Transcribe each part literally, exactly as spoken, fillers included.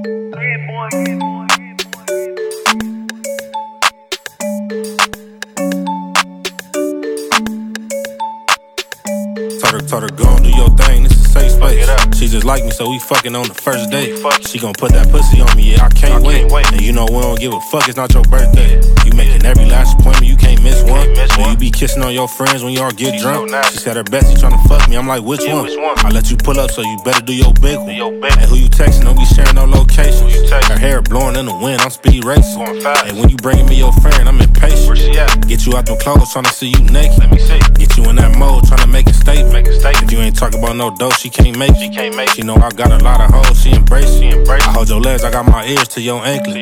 Told her, told her, go and do your thing, this is safe space. She just like me, so we fucking on the first date. She gon' put that pussy on me, yeah, I can't, I can't wait. wait. And you know we don't give a fuck, it's not your birthday. You making every last appointment, you can't miss one. When you be kissing on your friends when y'all get drunk. She said her bestie tryna fuck me, I'm like, which one? I let you pull up, so you better do your big one. And who you texting, don't be sharing no locations. Her hair blowing in the wind, I'm speed racing. And when you bringing me your friend, I'm impatient. Get you out them clothes, tryna see you naked. Get you in that mode, tryna make a statement. If you ain't talking about no dough, she can't make it. She can't make it. She know I got a lot of hoes, she embrace it. I hold your legs, I got my ears to your ankle.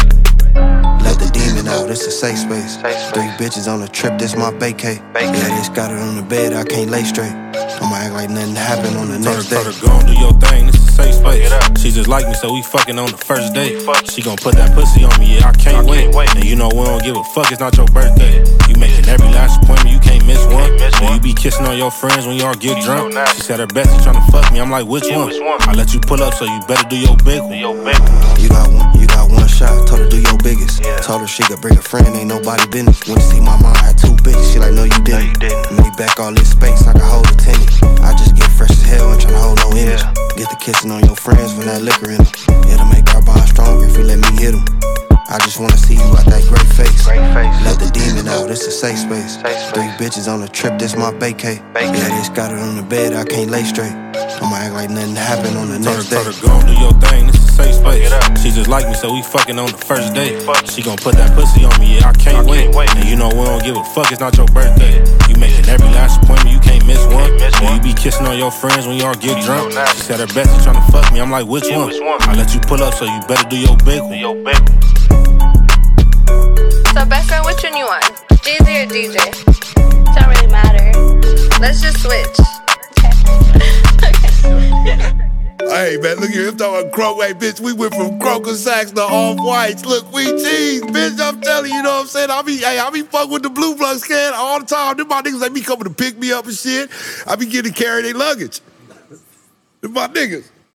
Let the demon out, it's a safe space. Three bitches on a trip, this my vacay. Yeah, this got it on the bed, I can't lay straight. I'ma act like nothing happened on the next day. Told her, go and do your thing, this is safe space. She just like me, so we fucking on the first date. She gon' put that pussy on me, yeah, I can't wait. And you know we don't give a fuck, it's not your birthday. You making every last appointment, you can't miss one. When you be kissing on your friends when y'all get drunk. She said her bestie tryna fuck me, I'm like, which one? I let you pull up, so you better do your big one. You got one, you got one shot, told her do your biggest. Told her she could bring a friend, ain't nobody business. Went to see my mom, had two bitches, she like, no you didn't. Made back all this space, I can hold a tennis. I just get fresh as hell, ain't tryna hold no image. Get the kissing on your friends with that liquor in them. It'll make our bond stronger if you let me hit them. I just wanna see you out that great face. Let the demon out, it's a safe space. Three bitches on a trip, this my vacay. Yeah, this got it on the bed, I can't lay straight. I'ma act like nothing happened on the next day. Told her, go and do your thing, this is safe space. She just like me, so we fucking on the first date. She gon' put that pussy on me, yeah, I can't wait. And you know we don't give a fuck, it's not your birthday. You making every last appointment, you can't miss one. When you be kissing on your friends when y'all get drunk. She said her bestie tryna fuck me, I'm like, which one? I let you pull up, so you better do your big one. So best friend, which one you want? Jeezy or D J? Don't really matter. Let's just switch. Hey, man, look here. I'm talking about Kroger. Hey, bitch, we went from Kroger Sacks to Off-Whites. Look, we cheese, bitch. I'm telling you, you know what I'm saying? I be, hey, I be fucking with the Blue Blood scan all the time. Them my niggas, they be coming to pick me up and shit. I be getting to carry their luggage. Them my niggas.